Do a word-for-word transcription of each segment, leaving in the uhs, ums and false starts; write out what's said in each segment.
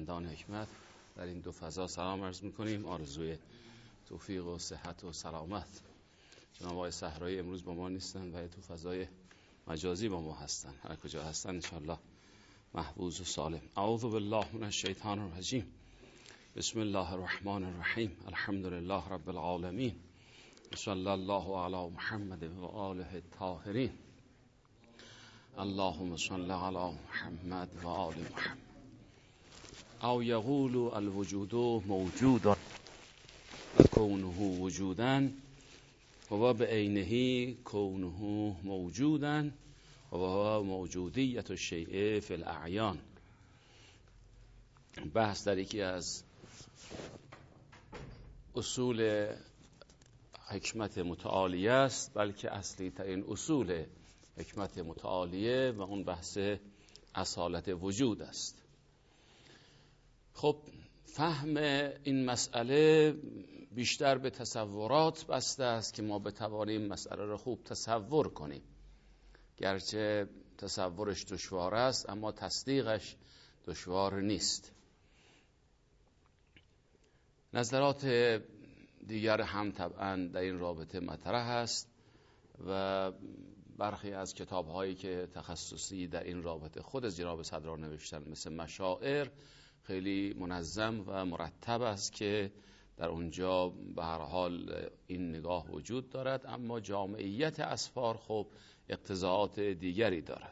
فرزندان حکمت در این دو فضا سلام عرض میکنیم. آرزوی توفیق و صحت و سلامت. جناب آقای صحرایی امروز با ما نیستن و تو فضای مجازی با ما هستن. هر کجا هستن انشاءالله محفوظ و سالم. اعوذ بالله من الشیطان الرجیم. بسم الله الرحمن الرحیم. الحمد لله رب العالمین. صلی الله علی محمد و آله الطاهرین. اللهم صل علی محمد و آل محمد. او یقول الوجود موجود و کونه وجودا و بعینه کونه موجودا و موجودیت الشیء فی الاعیان. بحث در یکی از اصول حکمت متعالیه است، بلکه اصلی ترین اصول حکمت متعالیه و اون بحث اصالت وجود است. خب فهم این مسئله بیشتر به تصورات بسته است که ما بتوانیم مسئله را خوب تصور کنیم. گرچه تصورش دشوار است اما تصدیقش دشوار نیست. نظرات دیگر هم طبعا در این رابطه مطرح است و برخی از کتاب‌هایی که تخصصی در این رابطه خود از جناب صدرا نوشتن مثل مشاعر خیلی منظم و مرتب است که در اونجا به هر حال این نگاه وجود دارد، اما جامعیت اسفار خب اقتضاعات دیگری دارد.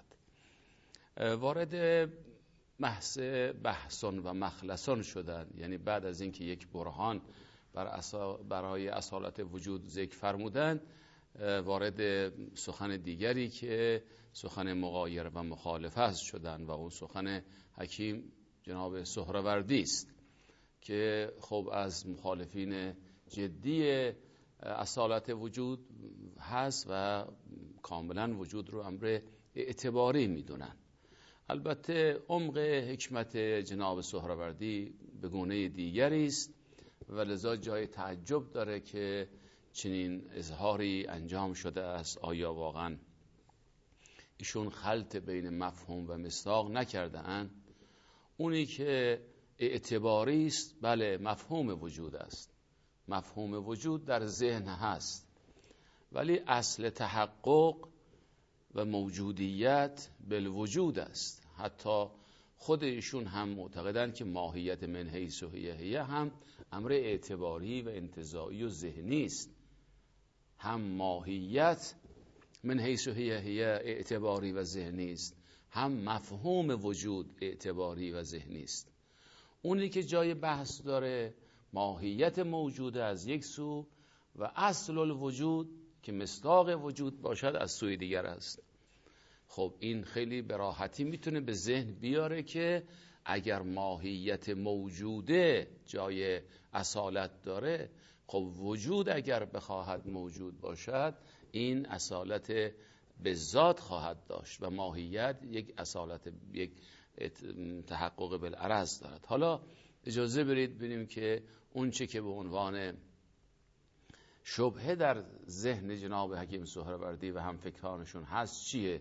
وارد بحث بحثون و مخلصون شدن، یعنی بعد از اینکه یک برهان بر اصا برای اصالت وجود ذکر فرمودند، وارد سخن دیگری که سخن مغایر و مخالفه شدن و اون سخن حکیم جناب سهروردی است که خب از مخالفین جدی اصالت وجود هست و کاملا وجود رو امر اعتباری میدونن. البته عمق حکمت جناب سهروردی به گونه دیگری است و لذا جای تعجب داره که چنین اظهاری انجام شده است. آیا واقعا ایشون خلط بین مفهوم و مصداق نکرده اند؟ اونی که اعتباری است بله مفهوم وجود است، مفهوم وجود در ذهن هست، ولی اصل تحقق و موجودیت بالوجود است. حتی خود ایشون هم معتقدند که ماهیت من حیث هی هی هم امر اعتباری و انتزاعی و ذهنی است. هم ماهیت من حیث هی هی اعتباری و ذهنی است، هم مفهوم وجود اعتباری و ذهنی است. اونی که جای بحث داره ماهیت موجود از یک سو و اصل الوجود که مصداق وجود باشد از سوی دیگر است. خب این خیلی به راحتی میتونه به ذهن بیاره که اگر ماهیت موجوده جای اصالت داره، خب وجود اگر بخواهد موجود باشد این اصالت به ذات خواهد داشت و ماهیت یک اصالت یک تحقق بالعرض دارد. حالا اجازه برید ببینیم که اون چه که به عنوان شبهه در ذهن جناب حکیم سهروردی و هم فکرانشون هست چیه.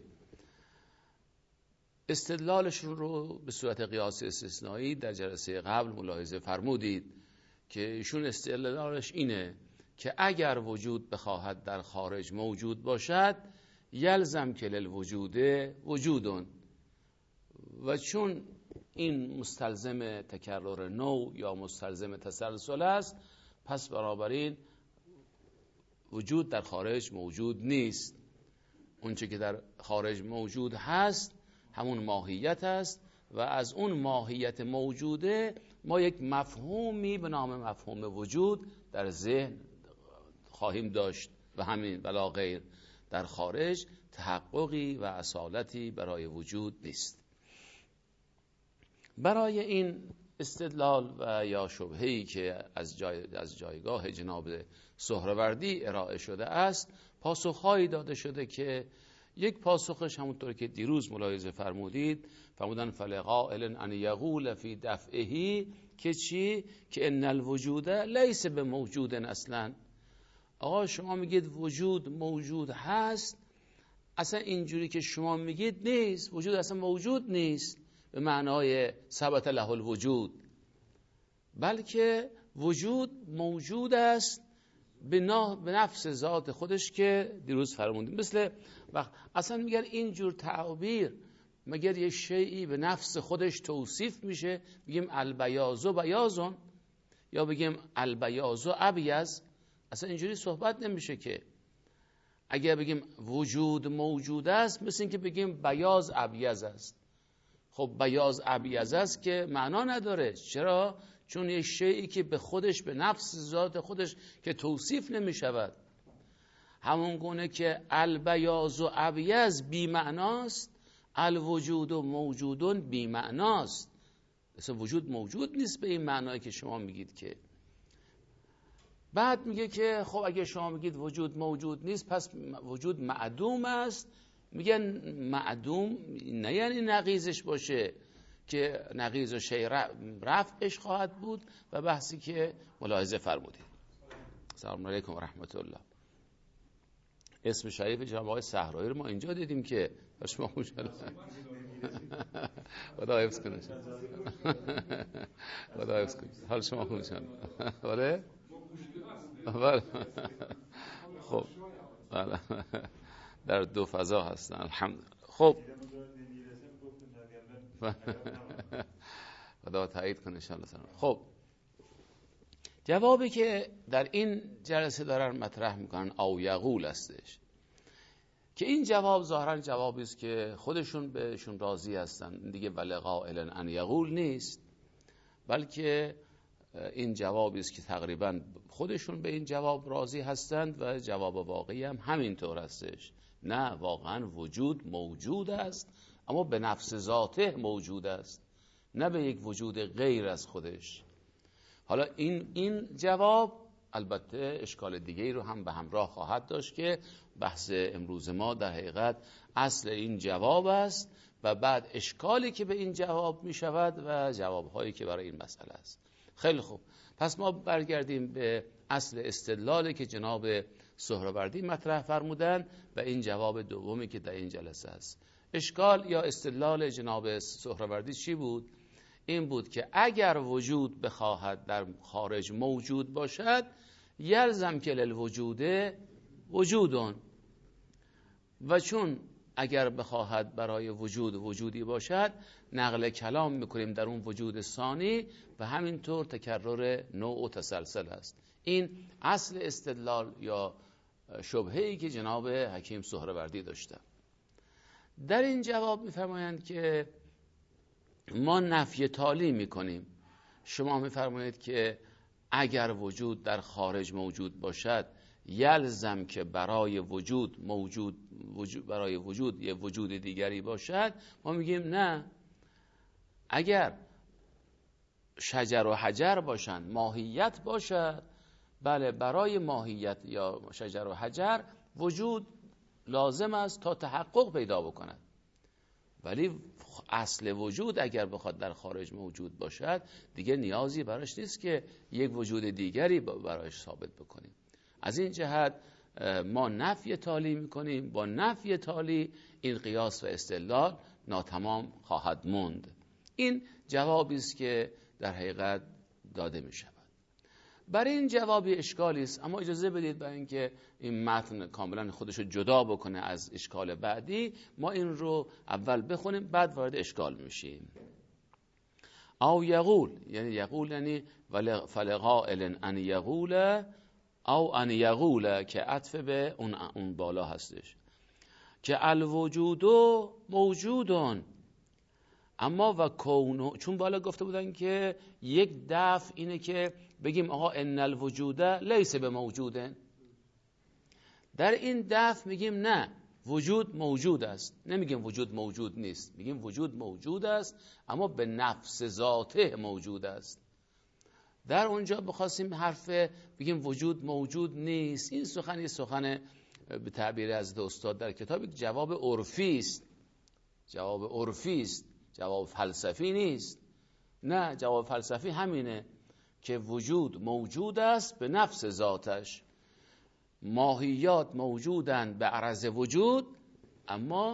استدلالشون رو به صورت قیاس استثنایی در جلسه قبل ملاحظه فرمودید که ایشون استدلالش اینه که اگر وجود بخواهد در خارج موجود باشد یلزم که للوجود وجودون، و چون این مستلزم تکرر نو یا مستلزم تسلسل است پس بنابراین وجود در خارج موجود نیست. اونچه که در خارج موجود هست همون ماهیت است و از اون ماهیت موجوده ما یک مفهومی به نام مفهوم وجود در ذهن خواهیم داشت و همین بلا غیر. در خارج تحققی و اصالتی برای وجود نیست. برای این استدلال و یا شبهه‌ای که از جای از جایگاه جناب سهروردی ارائه شده است پاسخهایی داده شده که یک پاسخش همونطور که دیروز ملاحظه فرمودید فرمودن فلقائل ان یقول فی دفعه که چی؟ که ان الوجود لیس به موجود اصلا. آقا شما میگید وجود موجود هست، اصلا اینجوری که شما میگید نیست، وجود اصلا موجود نیست. به معنای ثبت له الوجود، بلکه وجود موجود است به نفس ذات خودش که دیروز فرمودیم. مثل وقت اصلا میگن اینجور تعبیر مگر یک شیئی به نفس خودش توصیف میشه، بگیم البیاض بیاضون یا بگیم البیاض ابیض، اصلا اینجوری صحبت نمیشه که. اگر بگیم وجود موجود است مثل این که بگیم بیاض ابیض است. خب بیاض ابیض است که معنا نداره. چرا؟ چون یک شیئی که به خودش به نفس ذات خودش که توصیف نمی شود، همون گونه که البیاض و ابیض بی معناست، الوجود و موجودون بی معناست. اصلا وجود موجود نیست به این معنایی که شما میگید که. بعد میگه که خب اگه شما میگید وجود موجود نیست پس وجود معدوم است. میگن معدوم نه یعنی نقیضش باشه که نقیض و شیء رفعش خواهد بود و بحثی که ملاحظه فرمودید. سلام علیکم و رحمت الله. اسم شریف جناب آقای صحرایی رو ما اینجا دیدیم که شما خوشحال خدا حفظ کنه. خدا حفظ کنه. حال شما خوشحال. آره؟ خب در دو فضا هستن الحمدلله. خب خدا تایید کنه ان شاء الله. خب جوابی که در این جلسه دارن مطرح میکنن او یقول هستش که این جواب ظاهرا جوابی است که خودشون بهشون راضی هستن دیگه، ولی قائلا ان یقول نیست، بلکه این جوابی است که تقریبا خودشون به این جواب راضی هستند و جواب واقعی هم همینطور هستش. نه، واقعا وجود موجود است اما به نفس ذاته موجود است، نه به یک وجود غیر از خودش. حالا این این جواب البته اشکال دیگری رو هم به همراه خواهد داشت که بحث امروز ما در حقیقت اصل این جواب است و بعد اشکالی که به این جواب می شود و جوابهایی که برای این مسئله است. خیلی خوب، پس ما برگردیم به اصل استدلالی که جناب سهروردی مطرح فرمودن و این جواب دومی که در این جلسه است. اشکال یا استدلال جناب سهروردی چی بود؟ این بود که اگر وجود بخواهد در خارج موجود باشد یلزم که للوجود وجودون، و چون اگر بخواهد برای وجود وجودی باشد نقل کلام میکنیم در اون وجود ثانی و همینطور تکرر نوع و تسلسل است. این اصل استدلال یا شبهه‌ای که جناب حکیم سهروردی داشتن. در این جواب میفرمایند که ما نفی تالی میکنیم. شما میفرمایید که اگر وجود در خارج موجود باشد یلزم که برای وجود موجود, وجود برای وجود یه وجود دیگری باشد. ما میگیم نه، اگر شجر و حجر باشند ماهیت باشد، بله برای ماهیت یا شجر و حجر وجود لازم است تا تحقق پیدا بکند، ولی اصل وجود اگر بخواد در خارج موجود باشد دیگه نیازی براش نیست که یک وجود دیگری براش ثابت بکنیم. از این جهت ما نفی تالی میکنیم. با نفی تالی این قیاس و استدلال ناتمام خواهد موند. این جوابی است که در حقیقت داده می شود. برای این جوابی اشکالی است، اما اجازه بدید برای اینکه این متن کاملا خودشو جدا بکنه از اشکال بعدی ما این رو اول بخونیم بعد وارد اشکال میشیم. او یقول یعنی یقول یعنی فلقائل ان یقول او ان یقول که عطف به اون اون بالا هستش که الوجود موجودون، اما و کونو، چون بالا گفته بودن که یک دفع اینه که بگیم آقا ان الوجود لیس به موجودن، در این دفع میگیم نه، وجود موجود است. نمیگیم وجود موجود نیست، میگیم وجود موجود است اما به نفس ذاته موجود است. در اونجا بخواستیم حرف بگیم وجود موجود نیست، این سخن یه سخن به تعبیر از استاد در کتاب جواب عرفی است. جواب عرفی است، جواب فلسفی نیست. نه، جواب فلسفی همینه که وجود موجود است به نفس ذاتش. ماهیات موجودند به عرض وجود اما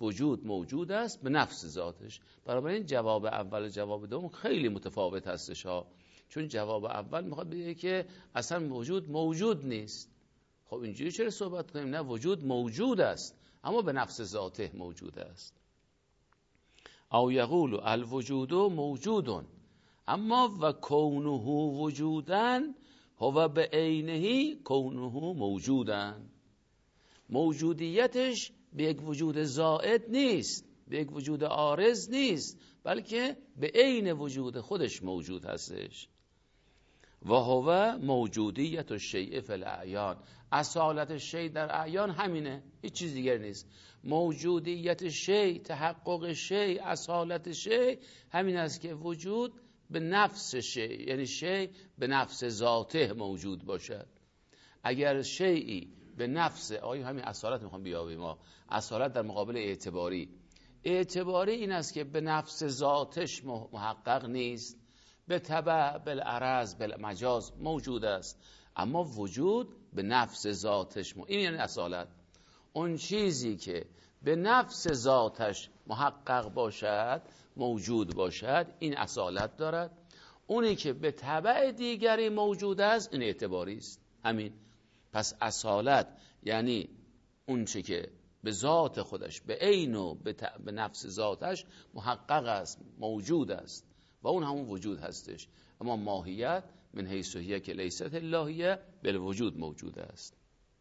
وجود موجود است به نفس ذاتش. برای این جواب اول جواب دوم خیلی متفاوت هستش ها، چون جواب اول میخواد بگه که اصلا وجود موجود نیست. خب اینجوری چرا صحبت کنیم؟ نه، وجود موجود است اما به نفس ذاته موجود است. او یقول الوجود موجود اما و کونه وجودن هو به عینه کونه موجودن. موجودیتش به یک وجود زائد نیست، به یک وجود عارض نیست، بلکه به عین وجود خودش موجود هستش. و هو موجودیت الشیء فی الاعیان. اصالت شیء در اعیان همینه، هیچ چیز دیگر نیست. موجودیت شیء، تحقق شیء، اصالت شیء همین است که وجود به نفس شیء، یعنی شیء به نفس ذاته موجود باشد. اگر شیئی به نفس، آیا همین اصالت میخوام بیابیم ما، اصالت در مقابل اعتباری. اعتباری این است که به نفس ذاتش محقق نیست، به تبع، بالعرض، بالمجاز موجود است، اما وجود به نفس ذاتش موجود. این یعنی اصالت. اون چیزی که به نفس ذاتش محقق باشد، موجود باشد، این اصالت دارد. اونی که به تبع دیگری موجود است این اعتباری است. همین. پس اصالت یعنی اون چی که به ذات خودش، به عین و به, ت... به نفس ذاتش محقق است، موجود است و اون همون وجود هستش. اما ماهیت من حیث هی که لیست اللهیه بالوجود موجود است.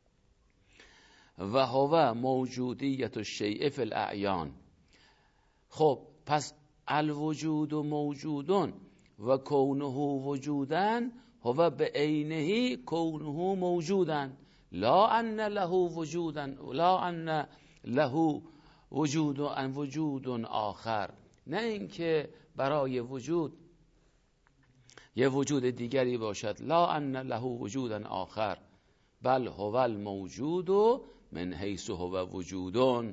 و هو موجودیت الشیء فی الاعیان. خب پس الوجود موجودون و کونه وجودن هو به عینه کونه موجودن لا ان له وجودن لا ان له وجود ان وجود آخر. نه اینکه برای وجود یه وجود دیگری باشد، لا ان له وجودا آخر، بل هو الموجود من حیث هو وجودون.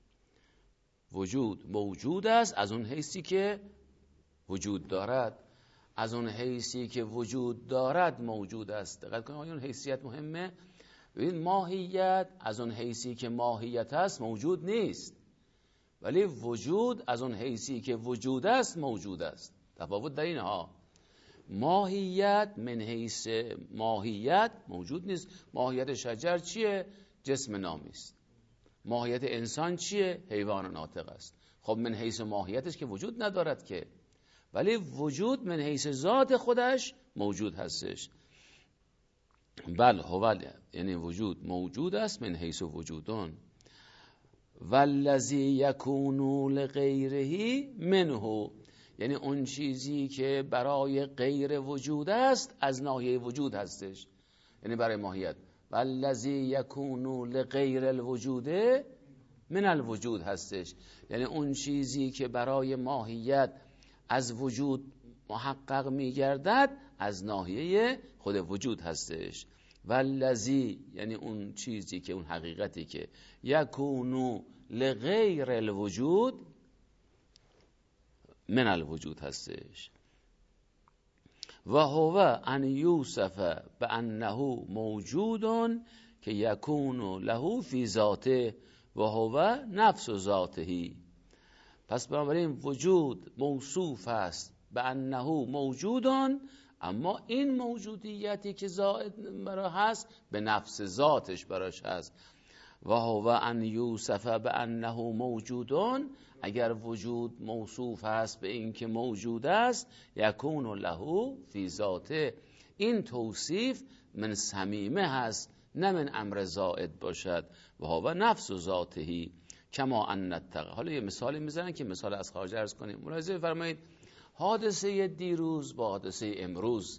وجود موجود است از اون حیثی که وجود دارد، از اون حیثی که وجود دارد موجود است. دقت کنید اون حیثیت مهمه. ببین ماهیت از اون حیثی که ماهیت است موجود نیست، ولی وجود از اون حیثی که وجود است موجود است. تفاوت در اینها. ماهیت من حیث ماهیت موجود نیست. ماهیت شجر چیه؟ جسم نامی است. ماهیت انسان چیه؟ حیوان ناطق است. خب من حیث ماهیتش که وجود ندارد که، ولی وجود من حیث ذات خودش موجود هستش. بل هو یعنی وجود موجود است من حیث وجودون. والذی یکون لغیره منه، یعنی اون چیزی که برای غیر وجود است از ناحیه وجود هستش، یعنی برای ماهیت. والذی یکون لغیر الوجود من الوجود هستش، یعنی اون چیزی که برای ماهیت از وجود محقق میگردد از ناحیه خود وجود هستش. والذی یعنی اون چیزی که اون حقیقتی که یکون لغیر الوجود من الوجود هستش. و هو ان یوصف بانه موجود که یکون له فی ذاته و هو نفس ذاته. پس بنابراین وجود موصوف است به انه موجود، اما این موجودیتی که زائد برای هست به نفس ذاتش براش هست. و هو ان یوصف به انه موجود، اگر وجود موصوف هست به این که موجود است، یکون له فی ذاته، این توصیف من صمیمه هست نه من امر زائد باشد. و هو نفس ذاته کما ان التق. حالا یه مثالی میزنن که مثال از خارج عرض کنیم. ملاحظه فرمایید حادثه دیروز با حادثه امروز،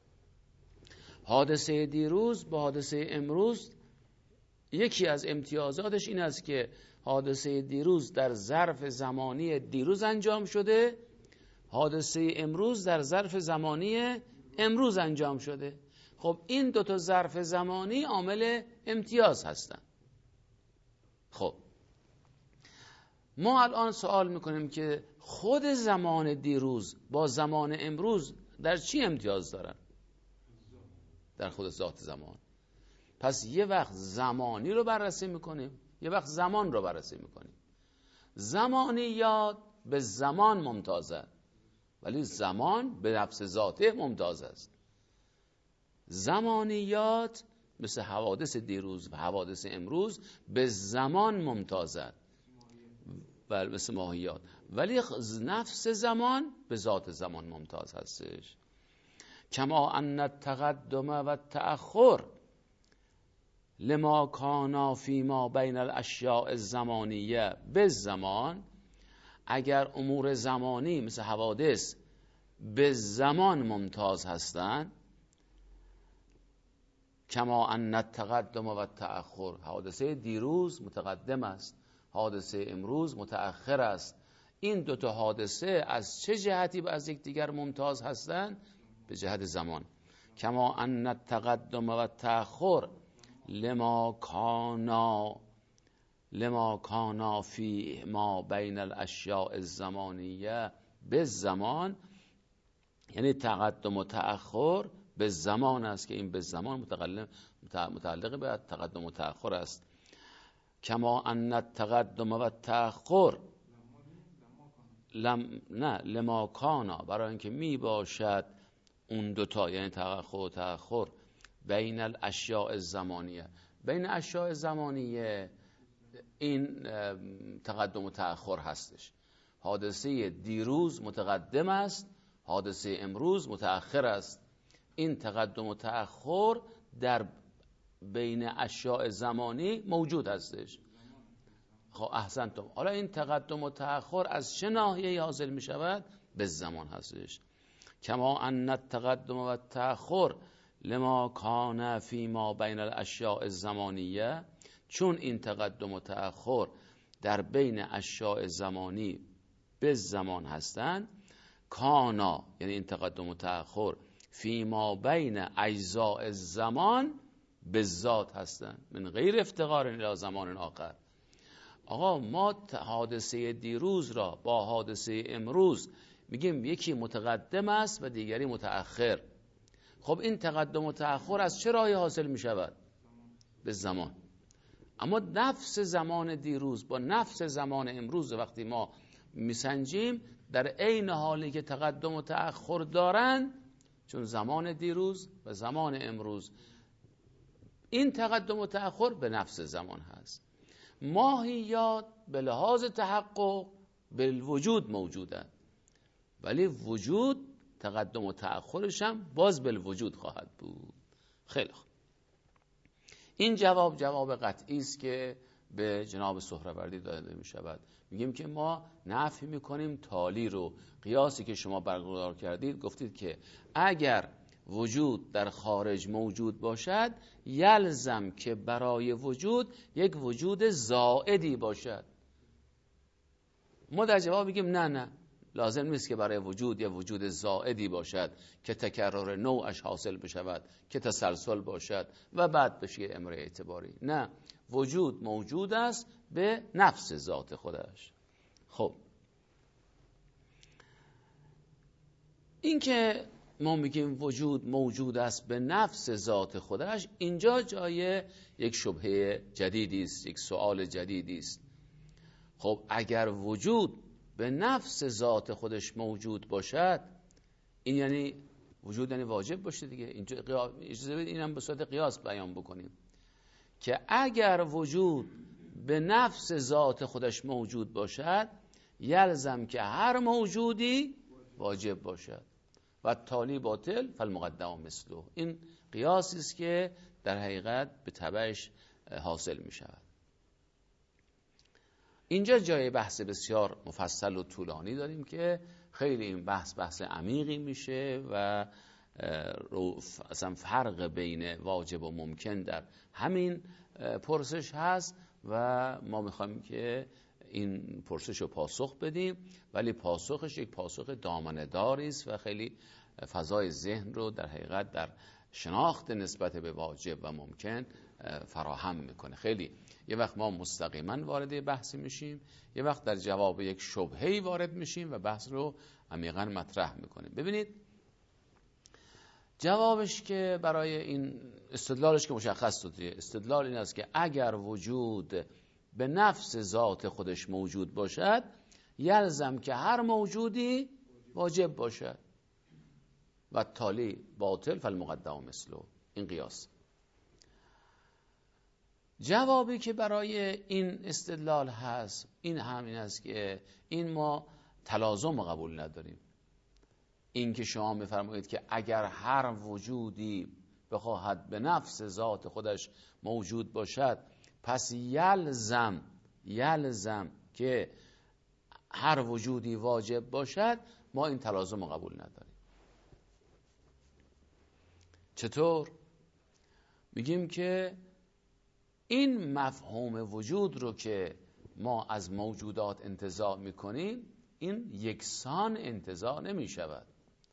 حادثه دیروز با حادثه امروز یکی از امتیازاتش این است که حادثه دیروز در ظرف زمانی دیروز انجام شده، حادثه امروز در ظرف زمانی امروز انجام شده. خب این دو تا ظرف زمانی عامل امتیاز هستن. خب ما الان سوال میکنیم که خود زمان دیروز با زمان امروز در چی امتیاز دارن؟ در خود ذات زمان. پس یه وقت زمانی رو بررسی میکنیم، یه وقت زمان رو بررسی میکنیم. زمانیات به زمان ممتازه، ولی زمان به نفس ذاته ممتاز است. زمانیات مثل حوادث دیروز و حوادث امروز به زمان ممتازه، بله مثل ماهیات، ولی نفس زمان به ذات زمان ممتاز هستش. کما ان التقدم و التأخر لما کانا فیما بین الاشیاء الزمانیه به زمان، اگر امور زمانی مثل حوادث به زمان ممتاز هستند، کما ان التقدم و التأخر، حادثه دیروز متقدم است، حادثه امروز متأخر است. این دو تا حادثه از چه جهتی از یکدیگر ممتاز هستند؟ به جهت زمان. کما ان التقدم و التأخر لما کانا لما کانا فی ما بین الاشیاء الزمانیه به زمان، یعنی تقدم و تأخر به زمان است که این به زمان متعلق به تقدم و تأخر است. کما ان التقدم و التأخر لم نه لما کانا، برای اینکه می باشد اون دوتا، یعنی تأخر و تأخر بین الاشیاء الزمانیه، بین اشیاء زمانیه این تقدم و تأخر هستش. حادثه دیروز متقدم است، حادثه امروز متأخر است. این تقدم و تأخر در بین اشیاء زمانی موجود هستش. خب احسنتم. حالا این تقدم و تأخر از چه ناحیه‌ای حاصل می شود؟ به زمان هستش. کما ان التقدم و التأخر لما کان فی ما بین الاشیاء الزمانیه، چون این تقدم و تأخر در بین اشیاء زمانی به زمان هستند، کانا یعنی این تقدم و تأخر فی ما بین اجزاء الزمان به ذات هستند، من غیر افتقار الی زمان آخر. آقا ما حادثه دیروز را با حادثه امروز میگیم یکی متقدم است و دیگری متأخر. خب این تقدم و تأخر از چه راهی حاصل می شود؟ به زمان. اما نفس زمان دیروز با نفس زمان امروز وقتی ما میسنجیم، در عین حالی که تقدم و تأخر دارن، چون زمان دیروز و زمان امروز این تقدم و تأخر به نفس زمان هست. ماهیات به لحاظ تحقق به وجود موجودند، ولی وجود تقدم و تأخرش هم باز به وجود خواهد بود. خیلی خوب. این جواب جواب قطعی است که به جناب سهروردی داده می شود. میگیم که ما نفی میکنیم تالی رو. قیاسی که شما برقرار کردید، گفتید که اگر وجود در خارج موجود باشد، یلزم که برای وجود یک وجود زائدی باشد. ما در جواب میگیم نه نه، لازم نیست که برای وجود یا وجود زائدی باشد که تکرار نوعش حاصل بشود، که تسلسل باشد و بعد بشه امر اعتباری. نه، وجود موجود است به نفس ذات خودش. خب این که ما میگیم وجود موجود است به نفس ذات خودش، اینجا جای یک شبهه جدیدی است، یک سوال جدیدی است. خب اگر وجود به نفس ذات خودش موجود باشد، این یعنی وجود یعنی واجب باشه دیگه. اینجا اجازه بدید اینم به صورت قیاس بیان بکنیم که اگر وجود به نفس ذات خودش موجود باشد، یلزم که هر موجودی واجب باشد و تالی باطل فالمقدم مثله. این قیاسی است که در حقیقت به تبعش حاصل می شود. اینجا جای بحث بسیار مفصل و طولانی داریم که خیلی این بحث بحث عمیقی میشه و اصلا فرق بین واجب و ممکن در همین پرسش هست و ما میخوایم که این پرسش رو پاسخ بدیم، ولی پاسخش یک پاسخ دامنه‌داری است و خیلی فضای ذهن رو در حقیقت در شناخت نسبت به واجب و ممکن فراهم میکنه. خیلی یه وقت ما مستقیما وارد بحثی میشیم، یه وقت در جواب یک شبهه‌ای وارد میشیم و بحث رو عمیقاً مطرح میکنیم. ببینید جوابش که برای این استدلالش که مشخص شده، استدلال این است که اگر وجود به نفس ذات خودش موجود باشد یلزم که هر موجودی واجب باشد و تالی باطل فالمقدم مثله. این قیاس. جوابی که برای این استدلال هست این همین است که این ما تلازم قبول نداریم. این که شما میفرمایید که اگر هر وجودی بخواهد به نفس ذات خودش موجود باشد پس یلزم یلزم که هر وجودی واجب باشد، ما این تلازم قبول نداریم. چطور؟ میگیم که این مفهوم وجود رو که ما از موجودات انتزاع میکنیم این یکسان انتزاع نمی شود.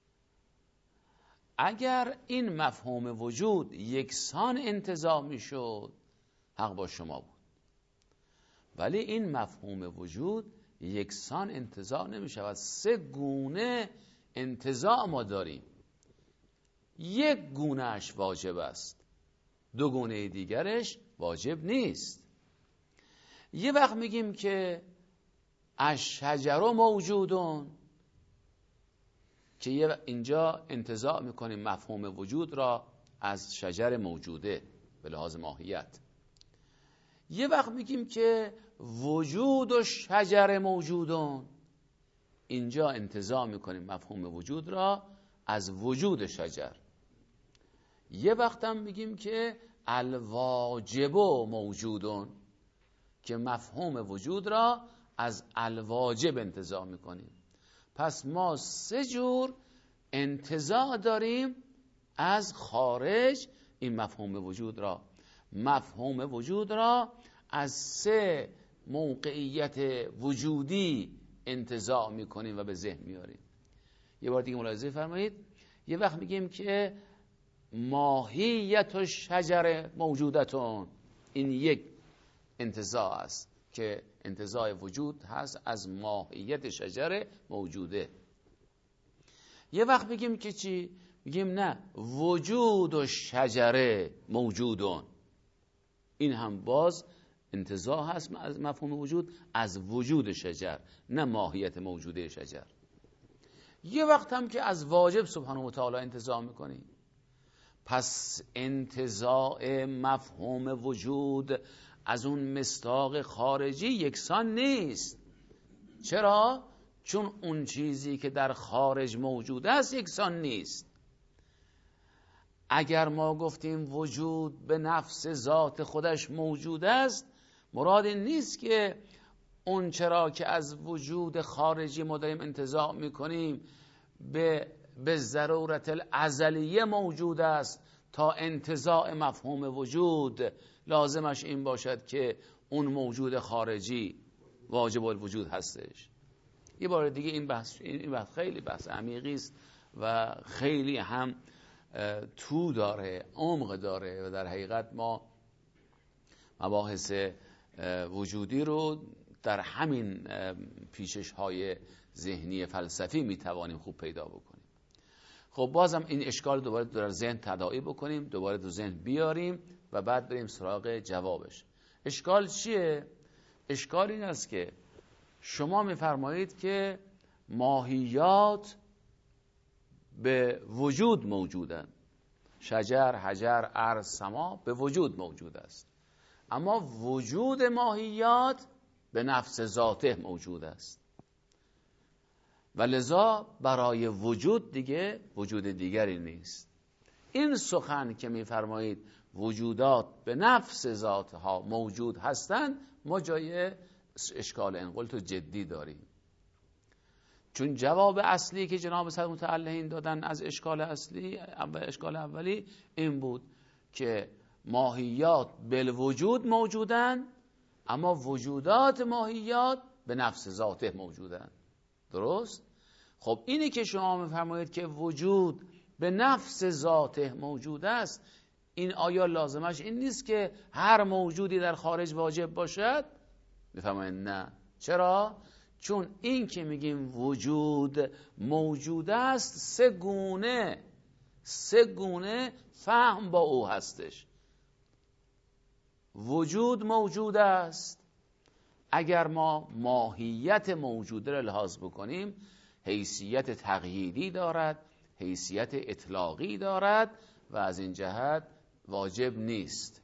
اگر این مفهوم وجود یکسان انتزاع میشد حق با شما بود، ولی این مفهوم وجود یکسان انتزاع نمی شود. سه گونه انتزاع ما داریم. یک گونهش واجب است، دو گونه دیگرش واجب نیست. یه وقت میگیم که الشجر موجودون که اینجا انتزاع میکنیم مفهوم وجود را از شجر موجوده به لحاظ ماهیت. یه وقت میگیم که وجود و شجر موجودون، اینجا انتزاع میکنیم مفهوم وجود را از وجود شجر. یه وقت هم میگیم که الواجب موجودون که مفهوم وجود را از الواجب انتزاع میکنیم. پس ما سه جور انتزاع داریم از خارج این مفهوم وجود را. مفهوم وجود را از سه موقعیت وجودی انتزاع میکنیم و به ذهن میاریم. یه بار دیگه ملاحظه فرمایید. یه وقت میگیم که ماهیت و شجر موجودتون، این یک انتزاع است که انتزاع وجود هست از ماهیت شجر موجوده. یه وقت میگیم که چی؟ میگیم نه، وجود و شجره موجودون، این هم باز انتزاع هست از مفهوم وجود از وجود شجر، نه ماهیت موجوده شجر. یه وقت هم که از واجب سبحانه و تعالی انتزاع میکنیم. پس انتزاع مفهوم وجود از اون مصداق خارجی یکسان نیست. چرا؟ چون اون چیزی که در خارج موجود است یکسان نیست. اگر ما گفتیم وجود به نفس ذات خودش موجود است، مراد این نیست که اون چرا که از وجود خارجی ما داریم انتزاع میکنیم به به ضرورت الازلیه موجود است تا انتزاع مفهوم وجود لازمش این باشد که اون موجود خارجی واجب الوجود هستش. یه بار دیگه این بحث این بحث خیلی بحث عمیقی است و خیلی هم تو داره، عمق داره و در حقیقت ما مباحث وجودی رو در همین پیشش های ذهنی فلسفی میتوانیم خوب پیدا بکنیم. خب بازم این اشکال دوباره در ذهن تداعی بکنیم، دوباره دو ذهن بیاریم و بعد بریم سراغ جوابش. اشکال چیه؟ اشکال این است که شما میفرمایید که ماهیات به وجود موجودن، شجر، حجر، ارض، سما به وجود موجود است، اما وجود ماهیات به نفس ذاته موجود است و لذا برای وجود دیگه وجود دیگری نیست. این سخن که میفرمایید وجودات به نفس ذاتها موجود هستند، ما جای اشکال انقلت جدی داریم. چون جواب اصلی که جناب صدر متعلهین دادن از اشکال اصلی اول اشکال اولی این بود که ماهیات بالوجود موجودن، اما وجودات ماهیات به نفس ذاته موجودن. درست؟ خب اینی که شما میفرمایید که وجود به نفس ذاته موجود است، این آیا لازمش این نیست که هر موجودی در خارج واجب باشد؟ میفرمایید نه. چرا؟ چون این که میگیم وجود موجود است سه گونه سه گونه فهم با او هستش. وجود موجود است اگر ما ماهیت موجوده را لحاظ بکنیم، حیثیت تقییدی دارد، حیثیت اطلاقی دارد و از این جهت واجب نیست.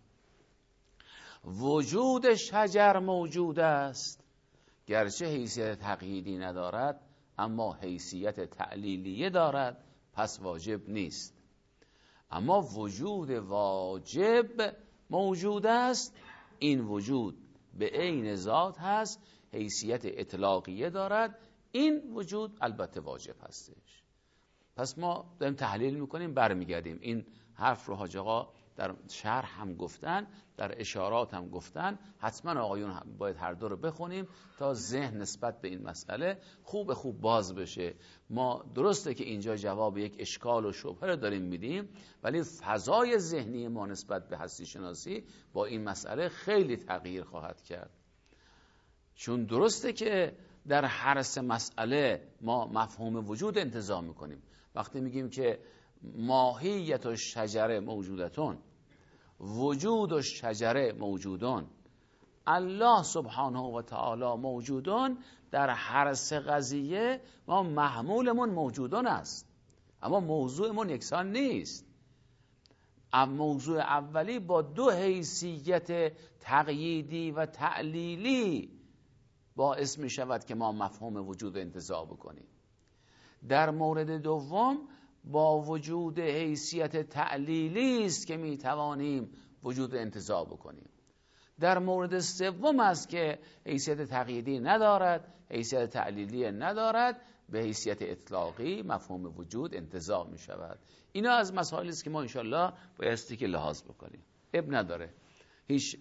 وجود شجر موجود است، گرچه حیثیت تقییدی ندارد اما حیثیت تعلیلیه دارد، پس واجب نیست. اما وجود واجب موجود است، این وجود به عین ذات هست، حیثیت اطلاقیه دارد، این وجود البته واجب هستش. پس ما داریم تحلیل میکنیم، برمیگردیم. این حرف رو حاج آقا در شرح هم گفتن، در اشارات هم گفتن، حتما آقایون باید هر دو رو بخونیم تا ذهن نسبت به این مسئله خوب خوب باز بشه. ما درسته که اینجا جواب یک اشکال و شبهه رو داریم میدیم، ولی فضای ذهنی ما نسبت به هستی شناسی با این مسئله خیلی تغییر خواهد کرد. چون درسته که در هر سه مسئله ما مفهوم وجود انتزاع میکنیم. وقتی میگیم که ماهیت و شجره موجودتون، وجود و شجره موجودون، الله سبحانه و تعالی موجودون، در هر سه قضیه ما محمولمون موجودون است، اما موضوعمون یکسان نیست. موضوع اولی با دو حیثیت تقییدی و تعلیلی باعث می شود که ما مفهوم وجود انتزاع بکنیم. در مورد دوم با وجود حیثیت تعلیلی است که می توانیم وجود انتزاع بکنیم. در مورد سوم است که حیثیت تقییدی ندارد، حیثیت تعلیلی ندارد، به حیثیت اطلاقی مفهوم وجود انتزاع می شود. اینا از مسائلی است که ما انشالله بایستی که لحاظ بکنیم. اب نداره، هیچ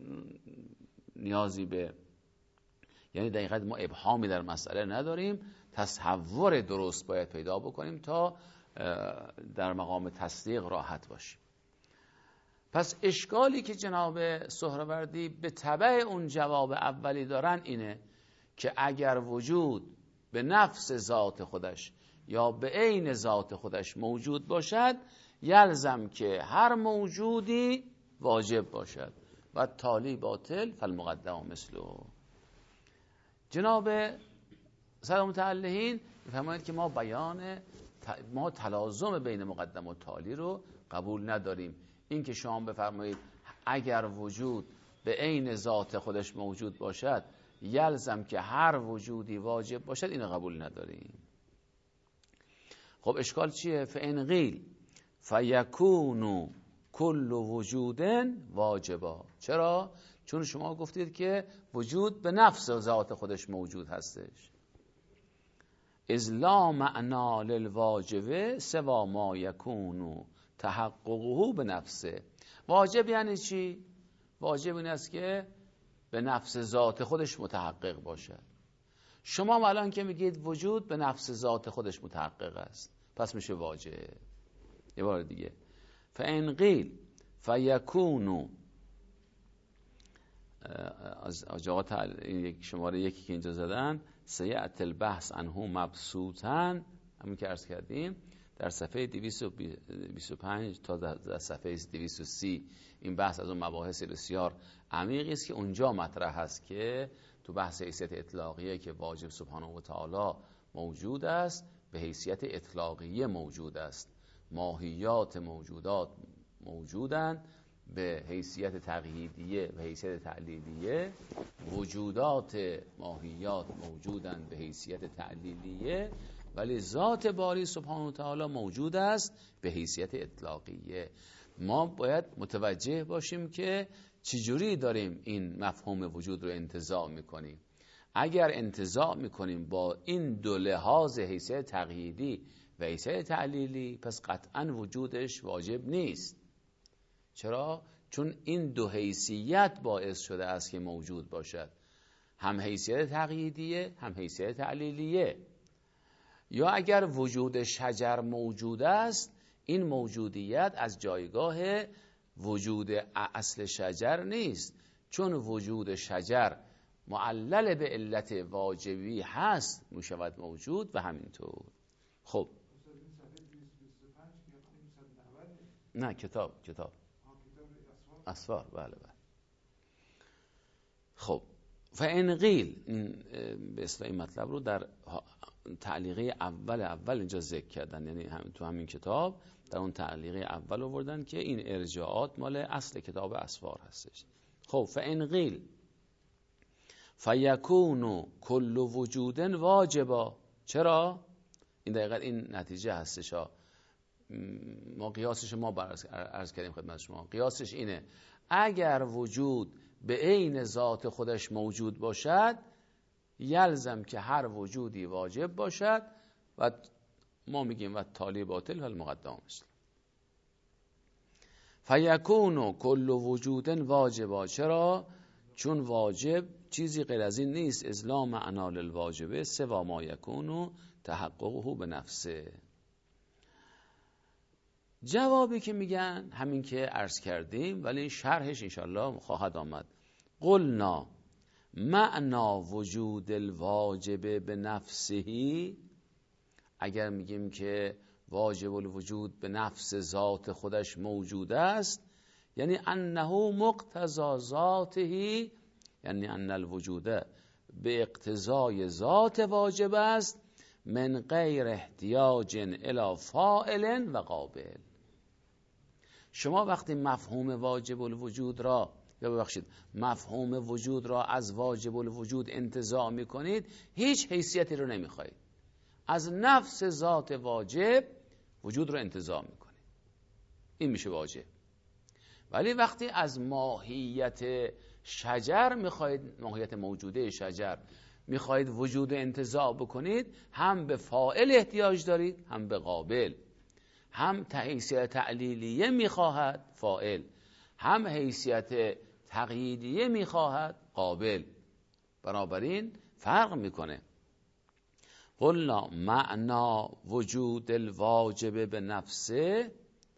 نیازی به، یعنی دقیقاً ما ابهامی در مسئله نداریم، تصور درست باید پیدا بکنیم تا در مقام تصدیق راحت باشیم. پس اشکالی که جناب سهروردی به تبع اون جواب اولی دارن اینه که اگر وجود به نفس ذات خودش یا به عین ذات خودش موجود باشد، یلزم که هر موجودی واجب باشد و تالی باطل فالمقدم مثله. جناب سلام متعلهین میفرمایند که ما بیان ما تلازم بین مقدم و تالی رو قبول نداریم. این که شما بفرمایید اگر وجود به عین ذات خودش موجود باشد یلزم که هر وجودی واجب باشد، اینو قبول نداریم. خب اشکال چیه؟ فإن قیل فیکون کل وجود واجبا. چرا؟ چون شما گفتید که وجود به نفس ذات خودش موجود هستش. اذ لا معنا للواجب سوا ما یکون تحققه به نفسه. واجب یعنی چی؟ واجب این است که به نفس ذات خودش متحقق باشد. شما الان که میگید وجود به نفس ذات خودش متحقق است، پس میشه واجب. یه بار دیگه، فإن قیل فیکون، از آجاقات این شماره یکی که اینجا زدن، سیأتی البحث عنه مبسوطاً، همین که عرض کردیم در صفحه دویست و بیست و پنج تا در صفحه دویست و سی، این بحث از اون مباحث بسیار عمیقی است که اونجا مطرح هست که تو بحث حیثیت اطلاقیه که واجب سبحانه و تعالی موجود است، به حیثیت اطلاقیه موجود است. ماهیات موجودات موجودند به حیثیت تقییدیه و حیثیت تعلیلیه، وجودات ماهیات موجودند به حیثیت تعلیلیه، ولی ذات باری سبحانه و تعالی موجود است به حیثیت اطلاقیه. ما باید متوجه باشیم که چجوری داریم این مفهوم وجود رو انتزاع میکنیم. اگر انتزاع میکنیم با این دو لحاظ، حیثیت تقییدی و حیثیت تعلیلی، پس قطعا وجودش واجب نیست. چرا؟ چون این دو حیثیت باعث شده است که موجود باشد، هم حیثیت تقییدیه هم حیثیت تعلیلیه. یا اگر وجود شجر موجود است، این موجودیت از جایگاه وجود اصل شجر نیست، چون وجود شجر معلل به علت واجبی هست میشود موجود و همینطور. خب نه کتاب کتاب اسفار، بله بله. خب فإن قیل، این به اصطلاح این مطلب رو در تعلیقه اول اول اینجا ذکر کردن، یعنی هم تو همین کتاب در اون تعلیقه اول آوردن که این ارجاعات مال اصل کتاب اسفار هستش. خب فإن قیل فیکون کل وجود واجبا. چرا؟ این دقیقا این نتیجه هستش ها. ما قیاسش ما عرض کردیم خدمت شما، قیاسش اینه اگر وجود به عین ذات خودش موجود باشد یلزم که هر وجودی واجب باشد و ما میگیم و تالی باطل و المقدم مثل. فیکون کل وجود واجبا. چرا؟ چون واجب چیزی غیر از این نیست، اذ لا معنا للواجب سوا ما یکون تحققه به نفسه. جوابی که میگن همین که عرض کردیم، ولی شرحش انشالله خواهد آمد. قلنا معنا وجود الواجب به نفسه، اگر میگیم که واجب الوجود به نفس ذات خودش موجود است، یعنی انه مقتضا ذاته، یعنی ان الوجود به اقتضای ذات واجب است، من غیر احتیاج الی فاعل و قابل. شما وقتی مفهوم واجب الوجود را یا ببخشید مفهوم وجود را از واجب الوجود انتزاع میکنید، هیچ حیثیتی رو نمیخواید، از نفس ذات واجب وجود رو انتزاع میکنید، این میشه واجب. ولی وقتی از ماهیت شجر میخواید، ماهیت موجوده شجر میخواید وجود انتزاع بکنید، هم به فاعل احتیاج دارید هم به قابل، هم حیثیت تعلیلیه میخواهد فاعل، هم حیثیت تقییدیه میخواهد قابل، بنابراین فرق میکنه. قلنا معنا وجود الواجب به نفسه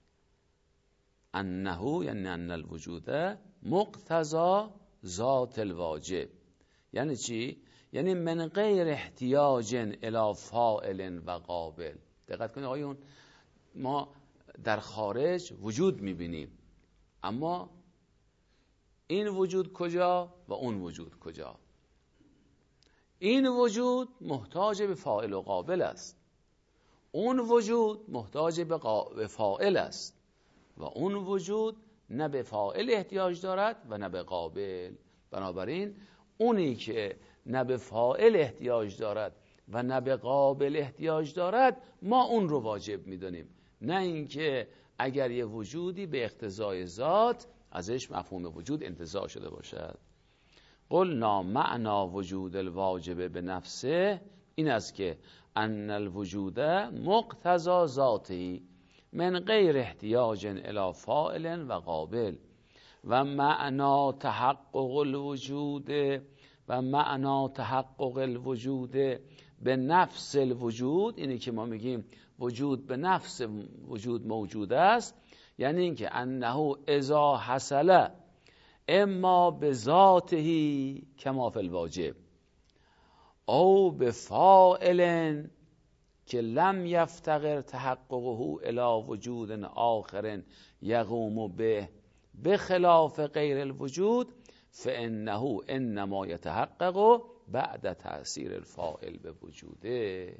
انه، یعنی ان الوجود مقتضا ذات الواجب. یعنی چی؟ یعنی من غیر احتیاج الی فاعل و قابل. دقت کنید آقایون، ما در خارج وجود میبینیم، اما این وجود کجا و اون وجود کجا؟ این وجود محتاج به فاعل و قابل است، اون وجود محتاج به, قا... به فاعل است و اون وجود نه به فاعل احتیاج دارد و نه به قابل. بنابراین اونی که نه به فاعل احتیاج دارد و نه به قابل احتیاج دارد ما اون رو واجب میدونیم، نه اینکه اگر یه وجودی به اقتضای ذات ازش مفهوم وجود انتزاع شده باشد. قلنا معنا وجود الواجب به نفسه این است که ان الوجود مقتضا ذاتی من غیر احتیاج الی فاعل و قابل و معنا تحقق الوجود و معنا تحقق الوجود به نفس الوجود، اینی که ما میگیم وجود به نفس وجود موجود است، یعنی اینکه انه اذا حصل اما به ذاته کما فی الواجب او به فاعل که لم یفتقر تحققه الی وجود آخر یقوم به بخلاف غیر الوجود فانه انما یتحقق بعد تأثیر الفاعل به وجوده.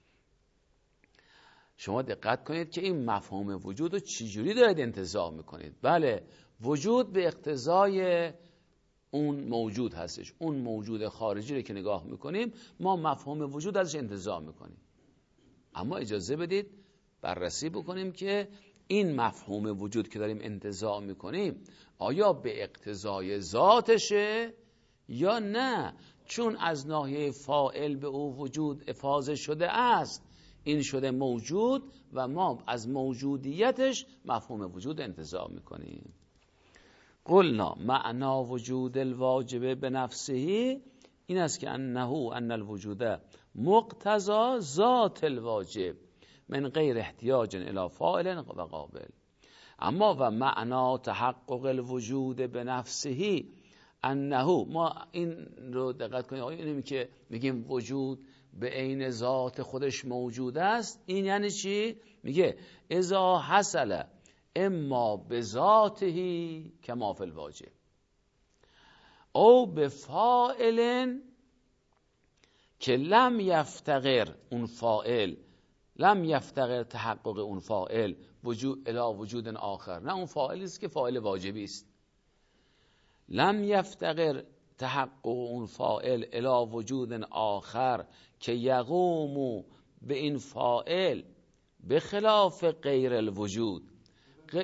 شما دقت کنید که این مفهوم وجود رو چجوری دارید انتزاع میکنید. بله، وجود به اقتضای اون موجود هستش، اون موجود خارجی رو که نگاه میکنیم ما مفهوم وجود ازش انتزاع میکنیم، اما اجازه بدید بررسی بکنیم که این مفهوم وجود که داریم انتزاع میکنیم آیا به اقتضای ذاتشه یا نه، چون از ناحیه فاعل به او وجود افاضه شده است، این شده موجود و ما از موجودیتش مفهوم وجود انتزاع میکنیم. قلنا معنا وجود الواجب به نفسه این است که انه ان الوجود مقتضا ذات الواجب من غیر احتیاج الی فاعل و قابل. اما و معنا تحقق الوجود به نفسه انه، ما این رو دقت کنید، اینی که میگیم وجود به عین ذات خودش موجود است، این یعنی چی؟ میگه اذا حصل اما به ذاته کما فی الواجب، او به فاعل که لم یفتقر اون فاعل، لم یفتقر تحقق اون فاعل وجود الی وجود آخر، نه اون فاعلی است که فاعل واجبی است. لم یفتقر تحقق اون فاعل الی وجود آخر که یقوم به این فاعل به خلاف غیر الوجود. غ...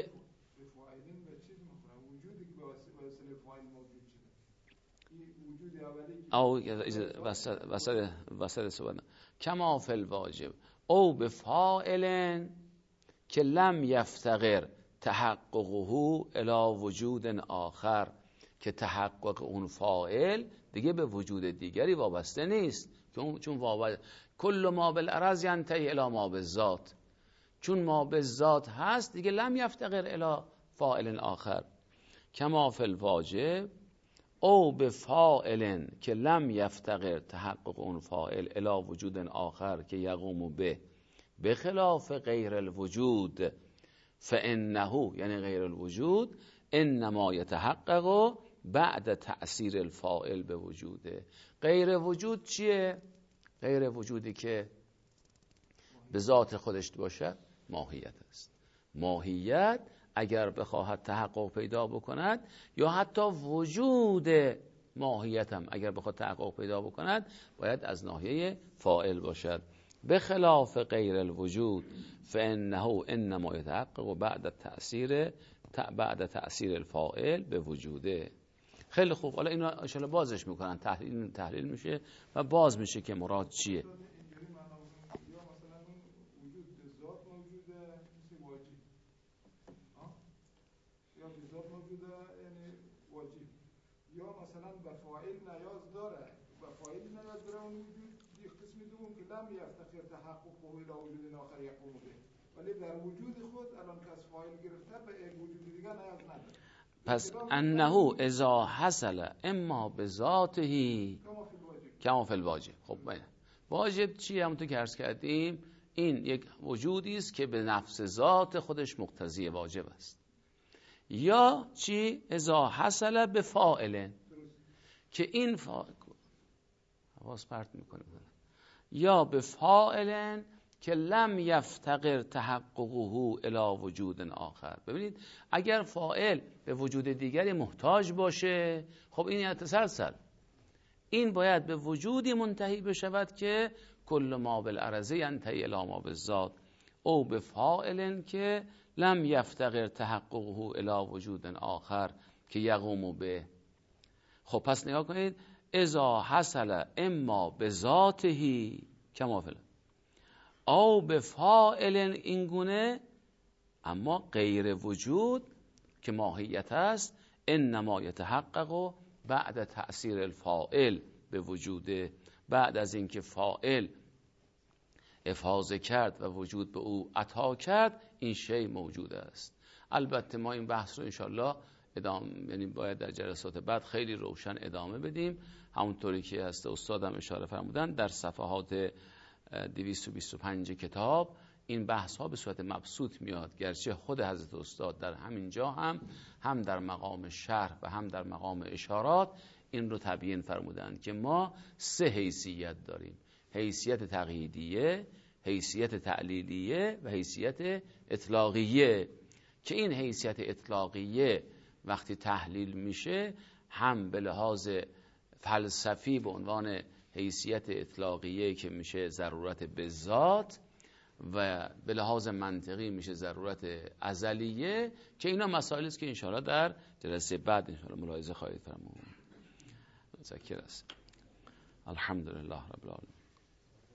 او وسط وسط صحبت کما فی الواجب او به فاعل که لم یفتقر تحققه الی وجود آخر، که تحقق اون فاعل دیگه به وجود دیگری وابسته نیست، چون وابسته کل ما بالعرض ینتهی الی ما بالذات، چون ما بالذات هست دیگه لم یفتقر الی فاعل آخر. کما فی الواجب او به فاعل که لم یفتقر تحقق اون فاعل الی وجود آخر که یقوم به به خلاف غیر الوجود فانه، یعنی غیر الوجود، انما یتحقق بعد تأثیر الفاعل به وجوده. غیر وجود چیه؟ غیر وجودی که به ذات خودش باشد ماهیت است. ماهیت اگر بخواهد تحقق پیدا بکند، یا حتی وجود ماهیت هم اگر بخواهد تحقق پیدا بکند، باید از ناحیه فاعل باشد. به خلاف غیر الوجود فانه انما یتحقق بعد تأثیر بعد تأثیر الفاعل به وجوده. خیلی خوب، حالا اینو ان شاء الله بازش میکنن، تحلیل تحلیل میشه و باز میشه که مراد چیه. یا مثلا به فاعل نیاز داره، به فاعل نیاز داره اون وجود. یک قسم دوم که لم یفتقر تحقق به الی وجود آخر یقوم به، ولی در وجود خود الان که از فاعل گرفته به یک وجود دیگه نیاز نداره. پس انه اذا حصل اما به ذاته کما فی الواجب. خب واجب چیه؟ همونطور که عرض کردیم این یک وجودی است که به نفس ذات خودش مقتضی واجب است. یا چی؟ اذا حصل به فاعل، که این فاعل حواس پرت میکنه، یا به فاعل که لم یفتقر تحققه الی وجود آخر. ببینید اگر فاعل به وجود دیگری محتاج باشه، خب این یتسلسل، این باید به وجودی منتهی بشود که کل ما بالعرض ینتهی الی ما بالذات، او به فاعل که لم یفتقر تحققه الی وجود آخر که یقوم به. خب پس نگاه کنید، اذا حصل اما به ذاته کما فعل او به فاعل این گونه، اما غیر وجود که ماهیت است انما یتحقق بعد تأثیر الفاعل به وجوده، بعد از اینکه فاعل افاضه کرد و وجود به او عطا کرد این شی موجود است. البته ما این بحث رو انشالله ادامه، یعنی باید در جلسات بعد خیلی روشن ادامه بدیم، همونطوری که هست استادم اشاره فرمودن در صفحات دویست و بیست و پنج کتاب این بحث ها به صورت مبسوط میاد، گرچه خود حضرت استاد در همین جا هم هم در مقام شرح و هم در مقام اشارات این رو تبیین فرمودند که ما سه حیثیت داریم: حیثیت تقییدیه، حیثیت تعلیلیه و حیثیت اطلاقیه، که این حیثیت اطلاقیه وقتی تحلیل میشه هم به لحاظ فلسفی به عنوان حیثیت اطلاقیه که میشه ضرورت به ذات، و به لحاظ منطقی میشه ضرورت ازلیه، که اینا مسائلی است که انشاءالله در جلسه بعد انشاءالله ملاحظه خواهید فرمود. متشکرم. الحمدلله رب العالمین.